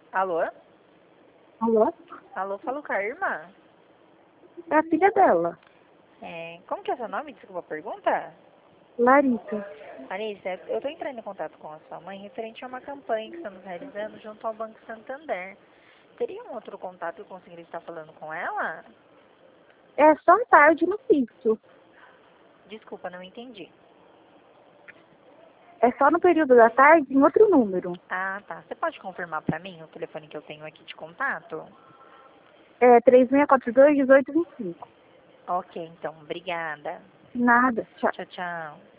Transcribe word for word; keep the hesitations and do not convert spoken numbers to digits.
Alô? Alô? Alô, falo com a irmã. É a filha dela, É, como que é seu nome? Desculpa a pergunta. Larissa. Larissa, eu estou entrando em contato com a sua mãe referente a uma campanha que estamos realizando junto ao Banco Santander. Teria um outro contato que eu conseguiria estar falando com ela? É só tarde no fixo. Desculpa, não entendi. É só no período da tarde em outro número. Ah, tá. Você pode confirmar para mim o telefone que eu tenho aqui de contato? É três seis quatro dois, um oito dois cinco. Ok, então. Obrigada. Nada. Tchau. Tchau, tchau.